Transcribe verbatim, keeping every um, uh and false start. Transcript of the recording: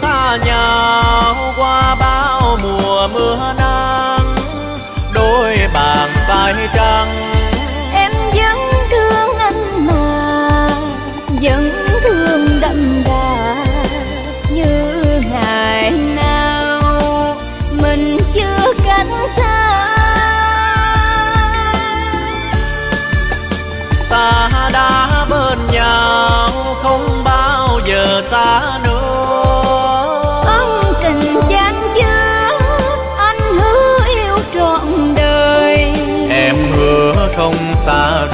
xa nhau qua bao mùa mưa nắng, đôi bàn tay trắng. Em vẫn thương anh mà, vẫn thương đậm đà như ngày nào mình chưa cách xa. Ta đã bên nhau không bao giờ xa nữa. Ân tình chan chứa, anh hứa yêu trọn đời. Em hứa không xa